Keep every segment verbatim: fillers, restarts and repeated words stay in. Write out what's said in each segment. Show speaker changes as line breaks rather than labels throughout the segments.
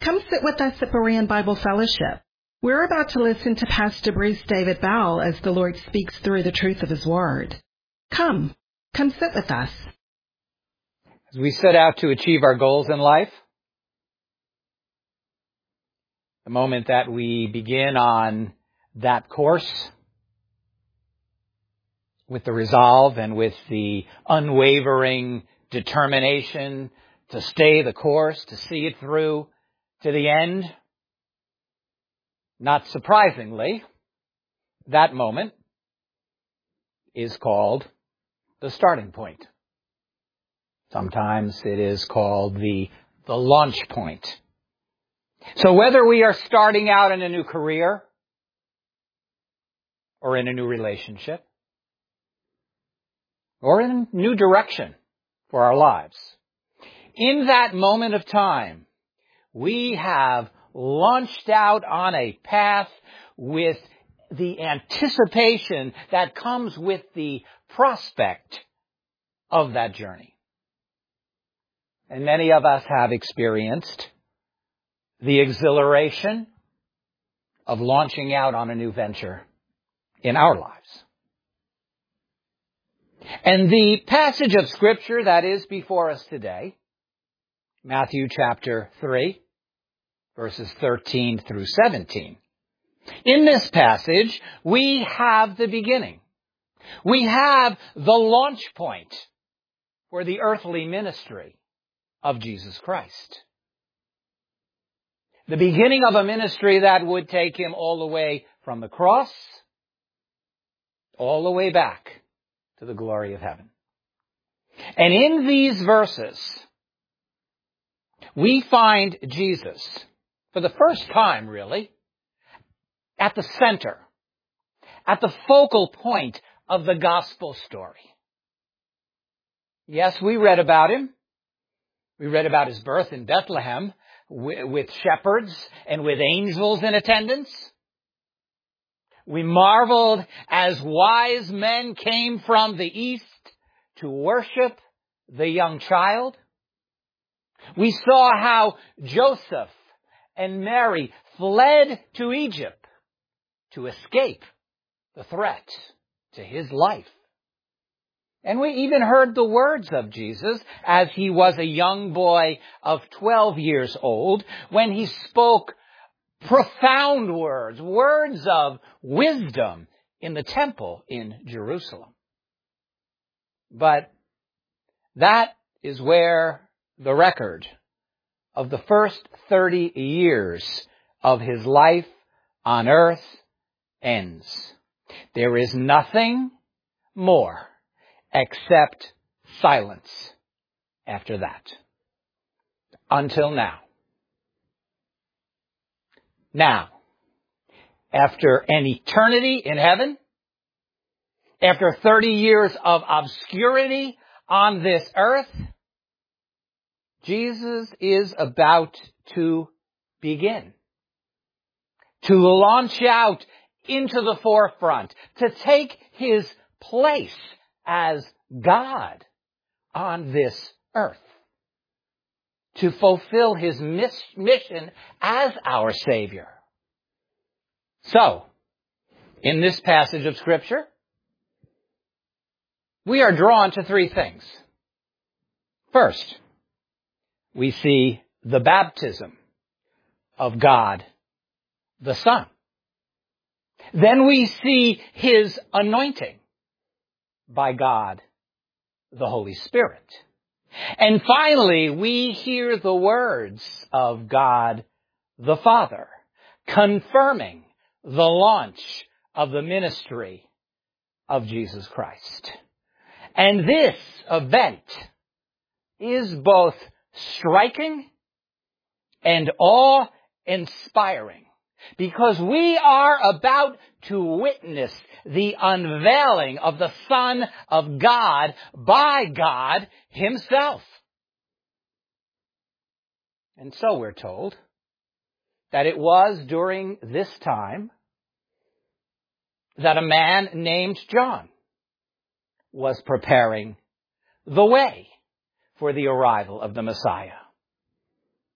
Come sit with us at Berean Bible Fellowship. We're about to listen to Pastor Bruce David Bowell as the Lord speaks through the truth of His Word. Come, come sit with us.
As we set out to achieve our goals in life, the moment that we begin on that course, with the resolve and with the unwavering determination to stay the course, to see it through to the end, not surprisingly, that moment is called the starting point. Sometimes it is called the, the launch point. So whether we are starting out in a new career or in a new relationship or in a new direction for our lives, in that moment of time, we have launched out on a path with the anticipation that comes with the prospect of that journey. And many of us have experienced the exhilaration of launching out on a new venture in our lives. And the passage of Scripture that is before us today, Matthew chapter three, verses thirteen through seventeen. In this passage, we have the beginning. We have the launch point for the earthly ministry of Jesus Christ. The beginning of a ministry that would take Him all the way from the cross, all the way back to the glory of heaven. And in these verses, we find Jesus, for the first time really, at the center, at the focal point of the gospel story. Yes, we read about Him. We read about His birth in Bethlehem with shepherds and with angels in attendance. We marveled as wise men came from the east to worship the young child. We saw how Joseph and Mary fled to Egypt to escape the threat to his life. And we even heard the words of Jesus as He was a young boy of twelve years old when He spoke profound words, words of wisdom in the temple in Jerusalem. But that is where the record of the first thirty years of His life on earth ends. There is nothing more except silence after that. Until now. Now, after an eternity in heaven, after thirty years of obscurity on this earth, Jesus is about to begin, to launch out into the forefront, to take His place as God on this earth, to fulfill His miss- mission as our Savior. So, in this passage of Scripture, we are drawn to three things. First, we see the baptism of God the Son. Then we see His anointing by God the Holy Spirit. And finally, we hear the words of God the Father, confirming the launch of the ministry of Jesus Christ. And this event is both striking and awe-inspiring, because we are about to witness the unveiling of the Son of God by God Himself. And so we're told that it was during this time that a man named John was preparing the way for the arrival of the Messiah.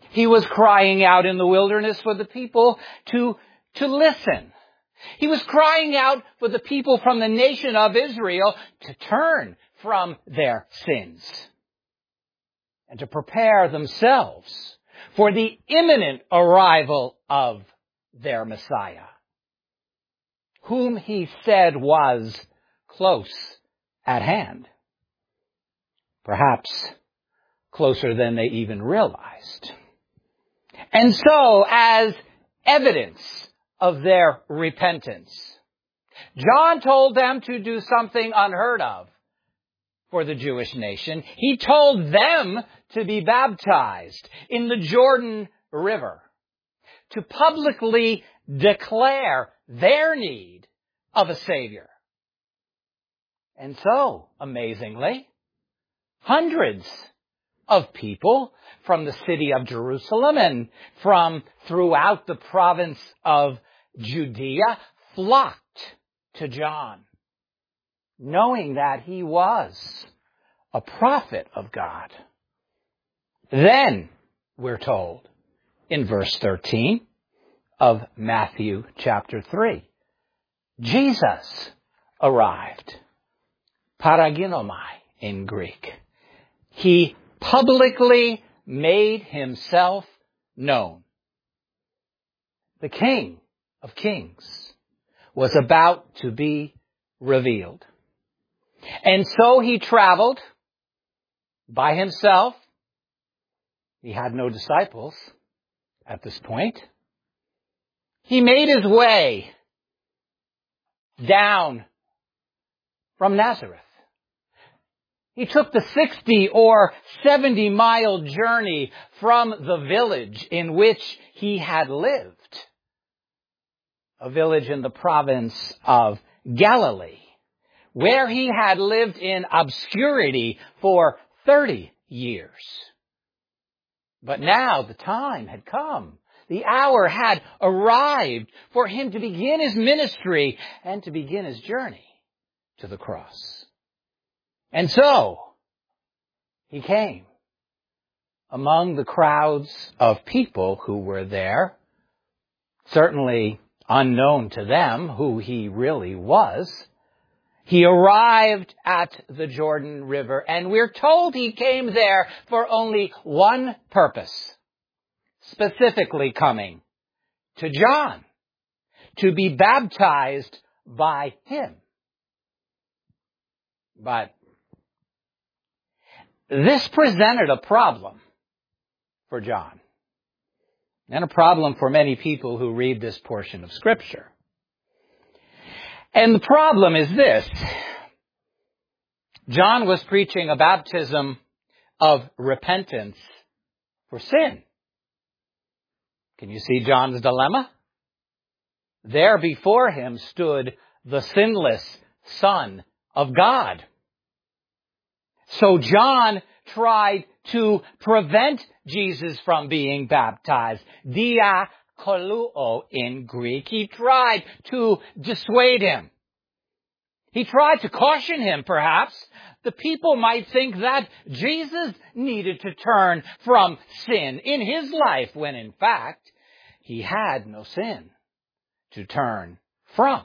He was crying out in the wilderness for the people to, to listen. He was crying out for the people from the nation of Israel to turn from their sins and to prepare themselves for the imminent arrival of their Messiah, whom he said was close at hand, perhaps closer than they even realized. And so, as evidence of their repentance, John told them to do something unheard of for the Jewish nation. He told them to be baptized in the Jordan River, to publicly declare their need of a Savior. And so, amazingly, hundreds of people from the city of Jerusalem and from throughout the province of Judea flocked to John, knowing that he was a prophet of God. Then, we're told in verse thirteen of Matthew chapter three, Jesus arrived. Paraginomai in Greek. He publicly made himself known. The King of Kings was about to be revealed. And so he traveled by himself. He had no disciples at this point. He made his way down from Nazareth. He took the sixty or seventy mile journey from the village in which he had lived, a village in the province of Galilee, where he had lived in obscurity for thirty years. But now the time had come. The hour had arrived for him to begin his ministry and to begin his journey to the cross. And so, he came among the crowds of people who were there, certainly unknown to them who he really was. He arrived at the Jordan River, and we're told he came there for only one purpose, specifically coming to John, to be baptized by him. But this presented a problem for John, and a problem for many people who read this portion of Scripture. And the problem is this. John was preaching a baptism of repentance for sin. Can you see John's dilemma? There before him stood the sinless Son of God. So John tried to prevent Jesus from being baptized. Diakoluo in Greek. He tried to dissuade him. He tried to caution him, perhaps. The people might think that Jesus needed to turn from sin in his life, when in fact, he had no sin to turn from.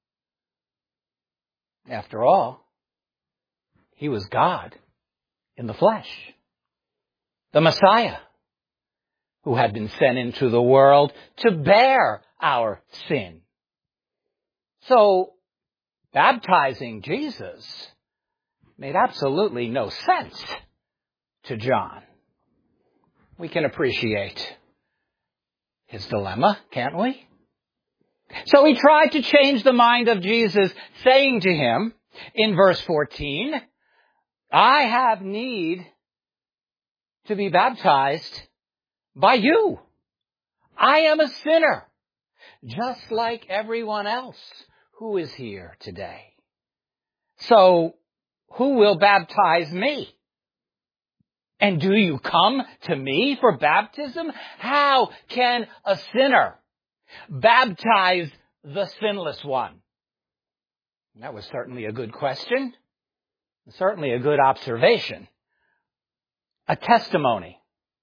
After all, he was God in the flesh, the Messiah, who had been sent into the world to bear our sin. So, baptizing Jesus made absolutely no sense to John. We can appreciate his dilemma, can't we? So he tried to change the mind of Jesus, saying to him in verse fourteen, I have need to be baptized by you. I am a sinner, just like everyone else who is here today. So, who will baptize me? And do you come to me for baptism? How can a sinner baptize the sinless one? That was certainly a good question. Certainly a good observation. A testimony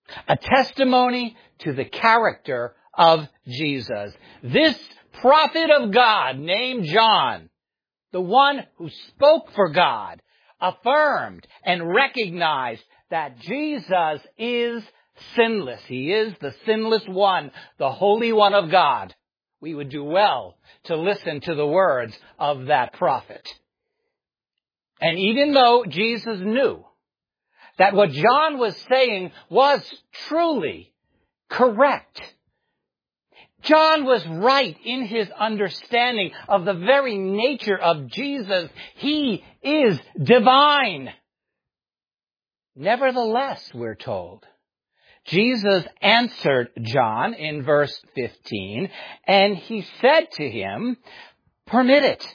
A testimony to the character of Jesus. This prophet of God named John, the one who spoke for God, affirmed and recognized that Jesus is sinless. He is the sinless one, the Holy One of God. We would do well to listen to the words of that prophet. And even though Jesus knew that what John was saying was truly correct, John was right in his understanding of the very nature of Jesus. He is divine. Nevertheless, we're told, Jesus answered John in verse fifteen, and he said to him, permit it.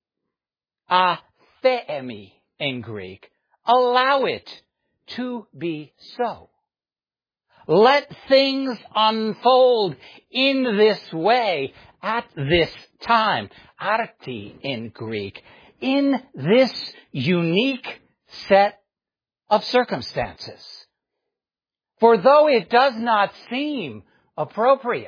Atheemi in Greek. Allow it to be so. Let things unfold in this way at this time. Arti in Greek. In this unique set of circumstances. For though it does not seem appropriate,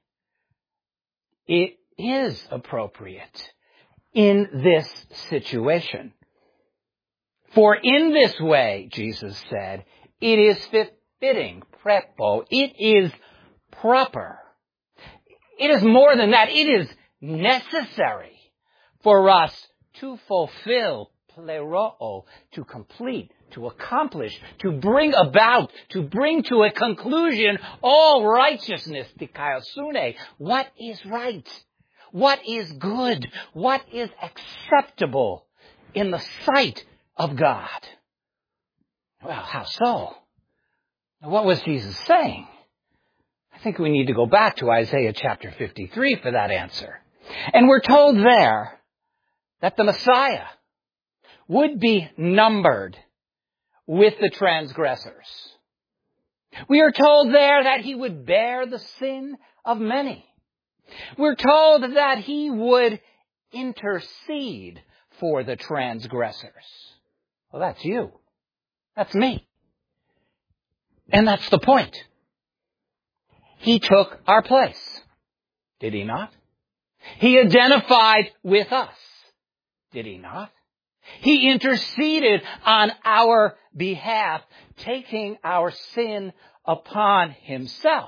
it is appropriate in this situation. For in this way, Jesus said, it is fitting, prepo, it is proper. It is more than that. It is necessary for us to fulfill pleroo, to complete, to accomplish, to bring about, to bring to a conclusion all righteousness, dikaiosune. What is right? What is good? What is acceptable in the sight of God? Well, how so? What was Jesus saying? I think we need to go back to Isaiah chapter fifty-three for that answer. And we're told there that the Messiah would be numbered with the transgressors. We are told there that he would bear the sin of many. We're told that he would intercede for the transgressors. Well, that's you. That's me. And that's the point. He took our place. Did he not? He identified with us. Did he not? He interceded on our behalf, taking our sin upon himself.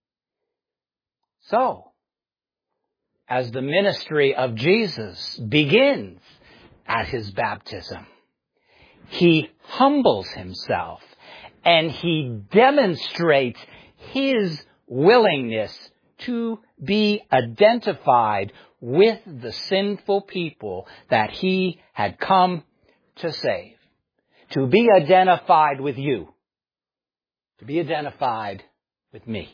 So, as the ministry of Jesus begins at his baptism, he humbles himself and he demonstrates his willingness to be identified with the sinful people that he had come to save. To be identified with you. To be identified with me.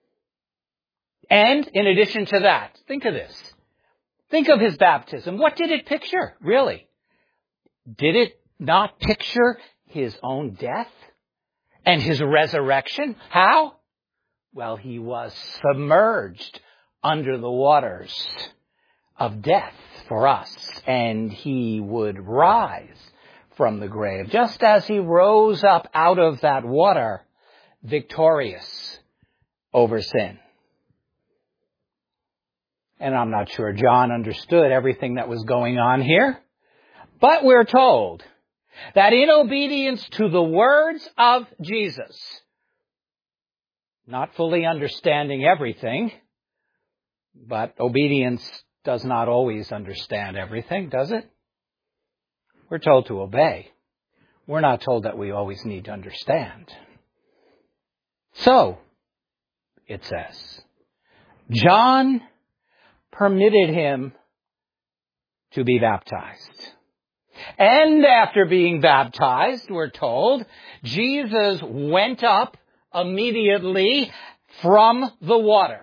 And in addition to that, think of this. Think of his baptism. What did it picture, really? Did it not picture his own death and his resurrection? How? Well, he was submerged under the waters of death for us, and he would rise from the grave, just as he rose up out of that water, victorious over sin. And I'm not sure John understood everything that was going on here, but we're told that in obedience to the words of Jesus, not fully understanding everything, but obedience does not always understand everything, does it? We're told to obey. We're not told that we always need to understand. So, it says, John permitted him to be baptized. And after being baptized, we're told, Jesus went up immediately from the water.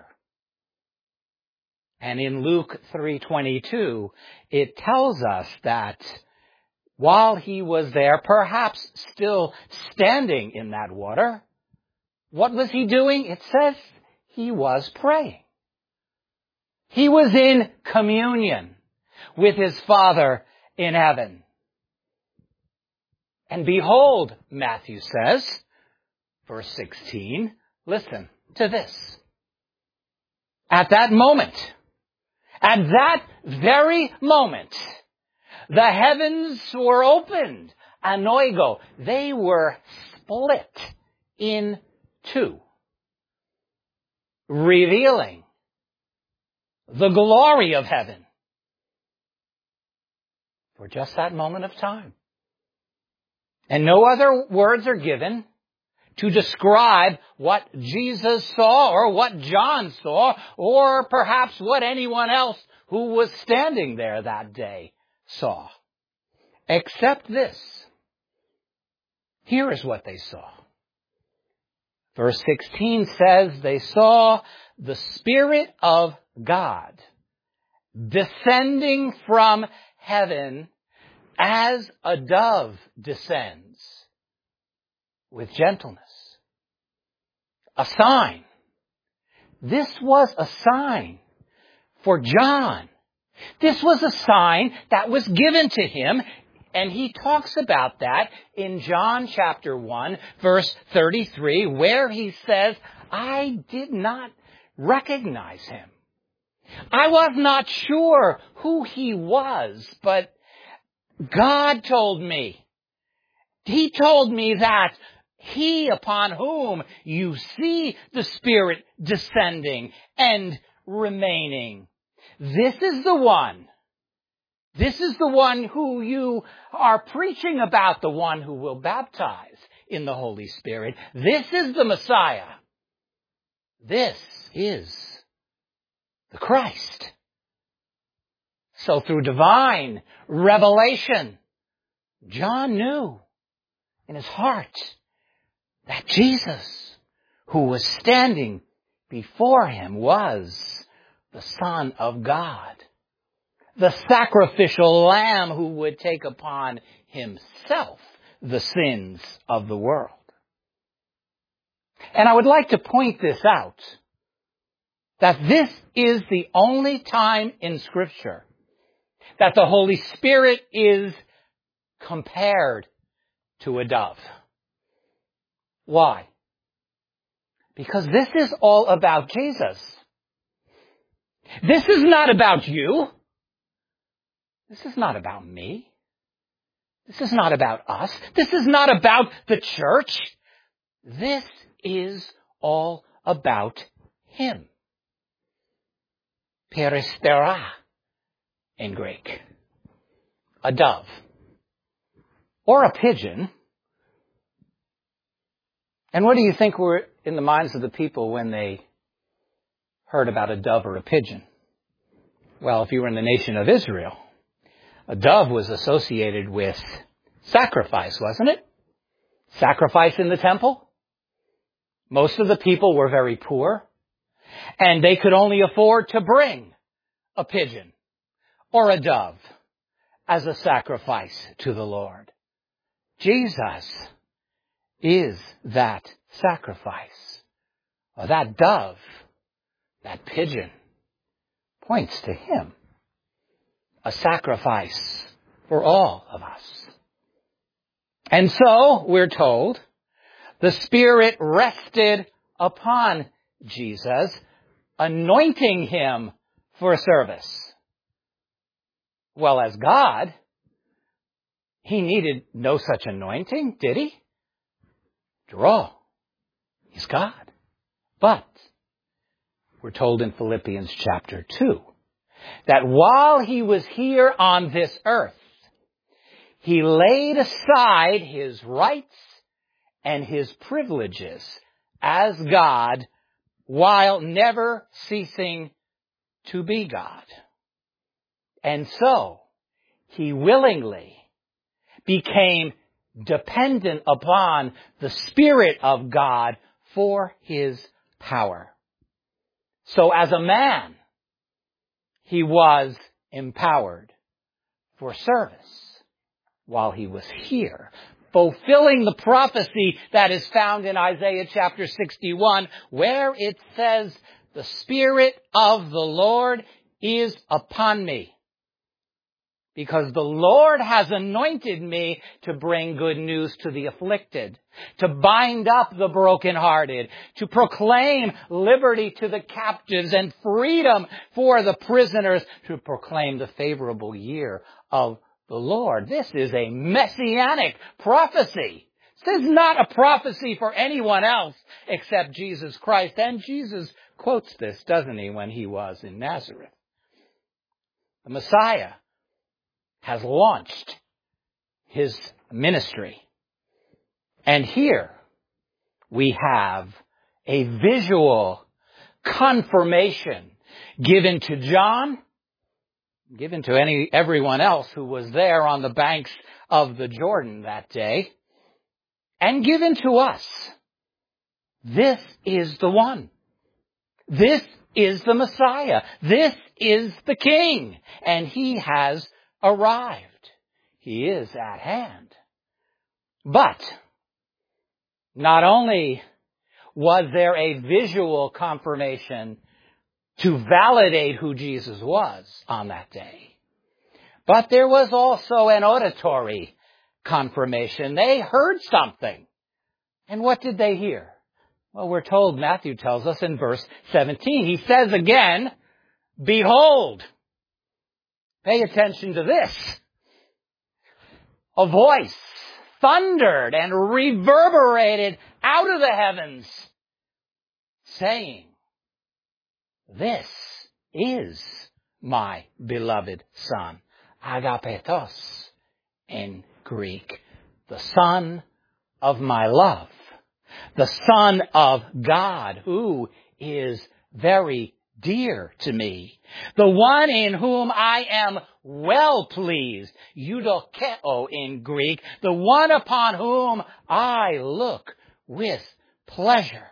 And in Luke three twenty-two, it tells us that while he was there, perhaps still standing in that water, what was he doing? It says he was praying. He was in communion with his Father in heaven. And behold, Matthew says, Verse sixteen, listen to this. At that moment, at that very moment, the heavens were opened. Anoigo. They were split in two, revealing the glory of heaven for just that moment of time. And no other words are given to describe what Jesus saw or what John saw or perhaps what anyone else who was standing there that day saw. Except this. Here is what they saw. Verse sixteen says they saw the Spirit of God descending from heaven as a dove descends with gentleness. A sign. This was a sign for John. This was a sign that was given to him, and he talks about that in John chapter one, verse thirty-three, where he says, I did not recognize him. I was not sure who he was, but God told me. He told me that he upon whom you see the Spirit descending and remaining, this is the one. This is the one who you are preaching about, the one who will baptize in the Holy Spirit. This is the Messiah. This is the Christ. So through divine revelation, John knew in his heart that Jesus, who was standing before him, was the Son of God, the sacrificial lamb who would take upon himself the sins of the world. And I would like to point this out, that this is the only time in Scripture that the Holy Spirit is compared to a dove. Why? Because this is all about Jesus. This is not about you. This is not about me. This is not about us. This is not about the church. This is all about him. Peristera in Greek. A dove. Or a pigeon. And what do you think were in the minds of the people when they heard about a dove or a pigeon? Well, if you were in the nation of Israel, a dove was associated with sacrifice, wasn't it? Sacrifice in the temple. Most of the people were very poor, and they could only afford to bring a pigeon or a dove as a sacrifice to the Lord. Jesus is that sacrifice. Or that dove, that pigeon, points to him. A sacrifice for all of us. And so, we're told, the Spirit rested upon Jesus, anointing him for service. Well, as God, he needed no such anointing, did he? After all, he's God. But we're told in Philippians chapter two that while he was here on this earth, he laid aside his rights and his privileges as God while never ceasing to be God. And so, he willingly became dependent upon the Spirit of God for his power. So as a man, he was empowered for service while he was here, fulfilling the prophecy that is found in Isaiah chapter sixty-one, where it says, "The Spirit of the Lord is upon me, because the Lord has anointed me to bring good news to the afflicted, to bind up the brokenhearted, to proclaim liberty to the captives and freedom for the prisoners, to proclaim the favorable year of the Lord. This is a messianic prophecy. This is not a prophecy for anyone else except Jesus Christ. And Jesus quotes this, doesn't he, when he was in Nazareth. The Messiah has launched his ministry. And here we have a visual confirmation given to John, given to any everyone else who was there on the banks of the Jordan that day, and given to us. This is the one. This is the Messiah. This is the King. And he has arrived. He is at hand. But not only was there a visual confirmation to validate who Jesus was on that day, but there was also an auditory confirmation. They heard something. And what did they hear? Well, we're told, Matthew tells us in verse seventeen, he says again, behold. Pay attention to this. A voice thundered and reverberated out of the heavens, saying, this is my beloved Son, agapetos in Greek, the Son of my love, the Son of God, who is very dear to me, the one in whom I am well pleased, eudokeo in Greek, the one upon whom I look with pleasure.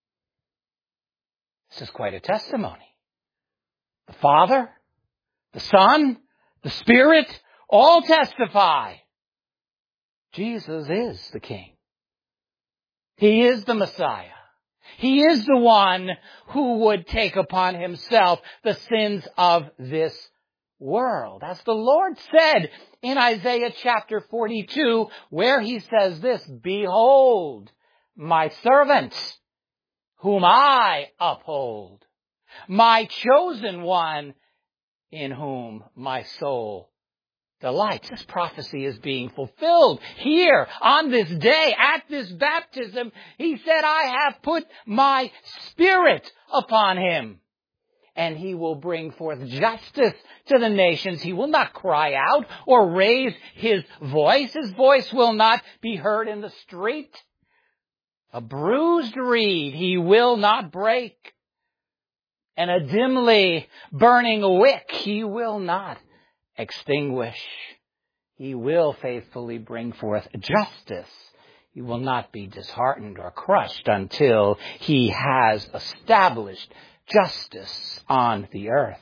This is quite a testimony. The Father, the Son, the Spirit, all testify. Jesus is the King. He is the Messiah. He is the one who would take upon himself the sins of this world. As the Lord said in Isaiah chapter forty-two, where he says this, behold, my servant, whom I uphold, my chosen one, in whom my soul delights. This prophecy is being fulfilled here on this day at this baptism. He said, I have put my Spirit upon him, and he will bring forth justice to the nations. He will not cry out or raise his voice. His voice will not be heard in the street. A bruised reed he will not break, and a dimly burning wick he will not extinguish. He will faithfully bring forth justice. He will not be disheartened or crushed until he has established justice on the earth.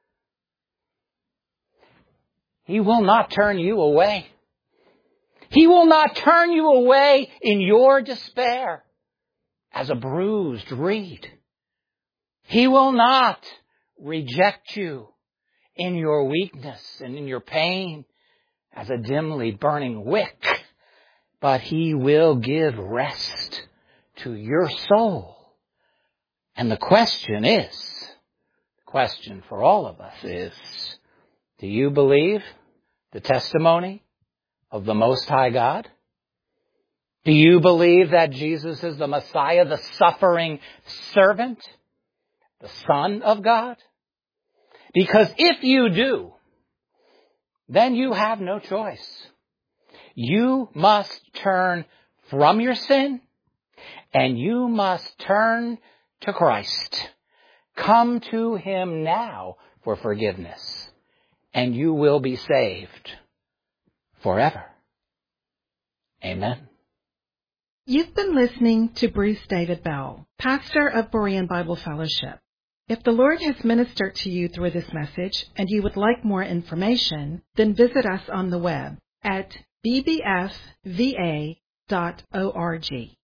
He will not turn you away. He will not turn you away in your despair as a bruised reed. He will not reject you in your weakness and in your pain as a dimly burning wick, but he will give rest to your soul. And the question is, the question for all of us is, do you believe the testimony of the Most High God? Do you believe that Jesus is the Messiah, the suffering servant, the Son of God? Because if you do, then you have no choice. You must turn from your sin, and you must turn to Christ. Come to him now for forgiveness, and you will be saved forever. Amen.
You've been listening to Bruce David Bell, pastor of Berean Bible Fellowship. If the Lord has ministered to you through this message and you would like more information, then visit us on the web at b b f v a dot org.